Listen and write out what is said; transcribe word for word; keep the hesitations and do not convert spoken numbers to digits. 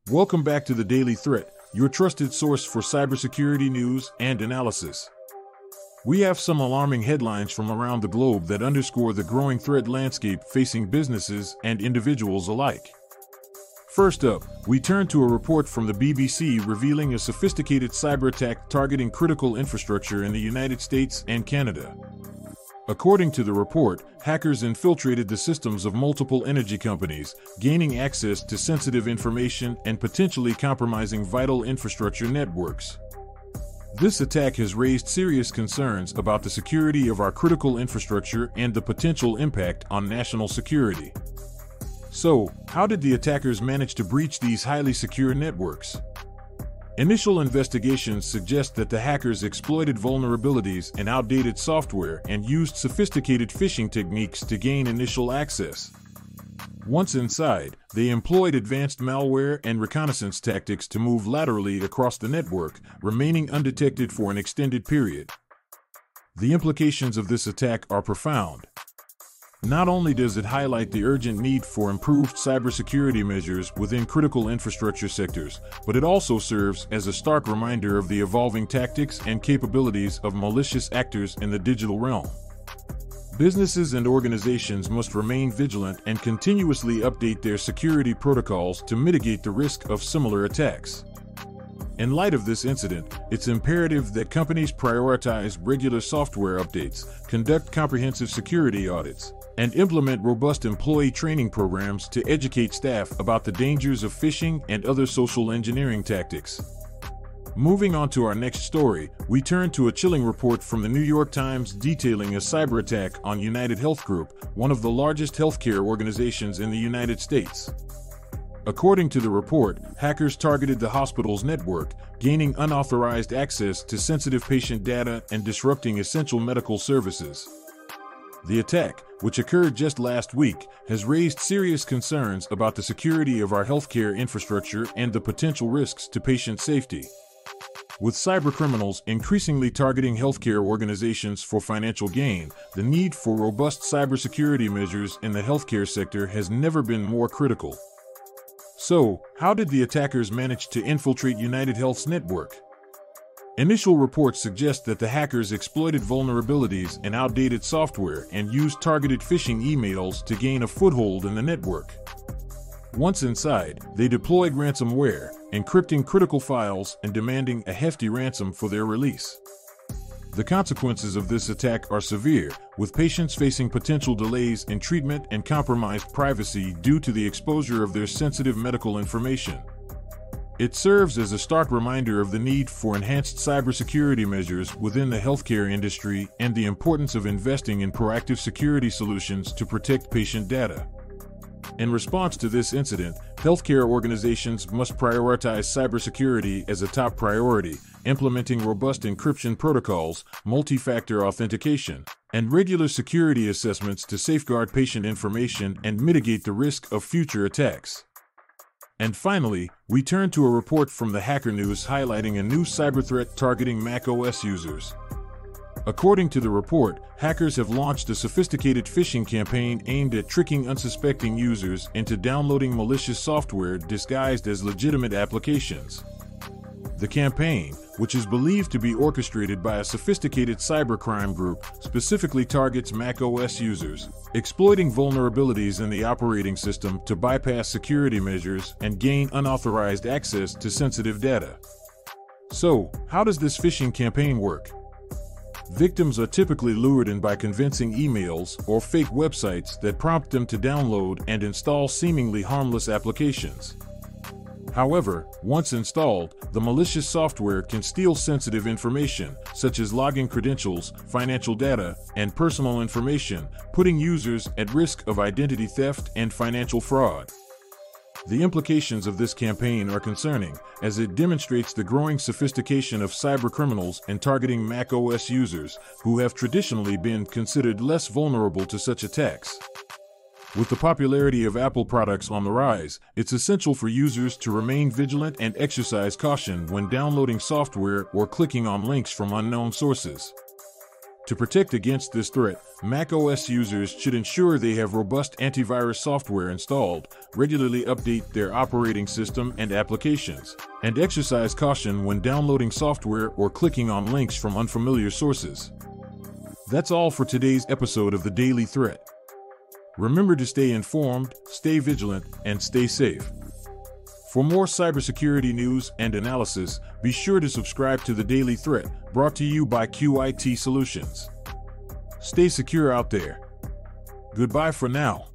Welcome back to the Daily Threat, your trusted source for cybersecurity news and analysis. We have some alarming headlines from around the globe that underscore the growing threat landscape facing businesses and individuals alike. First up, we turn to a report from the B B C revealing a sophisticated cyber attack targeting critical infrastructure in the United States and Canada. According to the report, hackers infiltrated the systems of multiple energy companies, gaining access to sensitive information and potentially compromising vital infrastructure networks. This attack has raised serious concerns about the security of our critical infrastructure and the potential impact on national security. So, how did the attackers manage to breach these highly secure networks? Initial investigations suggest that the hackers exploited vulnerabilities in outdated software and used sophisticated phishing techniques to gain initial access. Once inside, they employed advanced malware and reconnaissance tactics to move laterally across the network, remaining undetected for an extended period. The implications of this attack are profound. Not only does it highlight the urgent need for improved cybersecurity measures within critical infrastructure sectors, but it also serves as a stark reminder of the evolving tactics and capabilities of malicious actors in the digital realm. Businesses and organizations must remain vigilant and continuously update their security protocols to mitigate the risk of similar attacks. In light of this incident, it's imperative that companies prioritize regular software updates, conduct comprehensive security audits, and implement robust employee training programs to educate staff about the dangers of phishing and other social engineering tactics. Moving on to our next story, we turn to a chilling report from the New York Times detailing a cyber attack on United Health Group, one of the largest healthcare organizations in the United States. According to the report, hackers targeted the hospital's network, gaining unauthorized access to sensitive patient data and disrupting essential medical services. The attack, which occurred just last week, has raised serious concerns about the security of our healthcare infrastructure and the potential risks to patient safety. With cybercriminals increasingly targeting healthcare organizations for financial gain, the need for robust cybersecurity measures in the healthcare sector has never been more critical. So, how did the attackers manage to infiltrate United Health's network? Initial reports suggest that the hackers exploited vulnerabilities in outdated software and used targeted phishing emails to gain a foothold in the network. Once inside, they deployed ransomware, encrypting critical files and demanding a hefty ransom for their release. The consequences of this attack are severe, with patients facing potential delays in treatment and compromised privacy due to the exposure of their sensitive medical information. It serves as a stark reminder of the need for enhanced cybersecurity measures within the healthcare industry and the importance of investing in proactive security solutions to protect patient data. In response to this incident, healthcare organizations must prioritize cybersecurity as a top priority, implementing robust encryption protocols, multi-factor authentication, and regular security assessments to safeguard patient information and mitigate the risk of future attacks. And finally, we turn to a report from the Hacker News highlighting a new cyber threat targeting macOS users. According to the report, hackers have launched a sophisticated phishing campaign aimed at tricking unsuspecting users into downloading malicious software disguised as legitimate applications. The campaign, which is believed to be orchestrated by a sophisticated cybercrime group, specifically targets macOS users, exploiting vulnerabilities in the operating system to bypass security measures and gain unauthorized access to sensitive data. So, how does this phishing campaign work? Victims are typically lured in by convincing emails or fake websites that prompt them to download and install seemingly harmless applications. However, once installed, the malicious software can steal sensitive information, such as login credentials, financial data, and personal information, putting users at risk of identity theft and financial fraud. The implications of this campaign are concerning, as it demonstrates the growing sophistication of cybercriminals in targeting macOS users, who have traditionally been considered less vulnerable to such attacks. With the popularity of Apple products on the rise, it's essential for users to remain vigilant and exercise caution when downloading software or clicking on links from unknown sources. To protect against this threat, macOS users should ensure they have robust antivirus software installed, regularly update their operating system and applications, and exercise caution when downloading software or clicking on links from unfamiliar sources. That's all for today's episode of The Daily Threat. Remember to stay informed, stay vigilant, and stay safe. For more cybersecurity news and analysis, be sure to subscribe to The Daily Threat, brought to you by Q I T Solutions. Stay secure out there. Goodbye for now.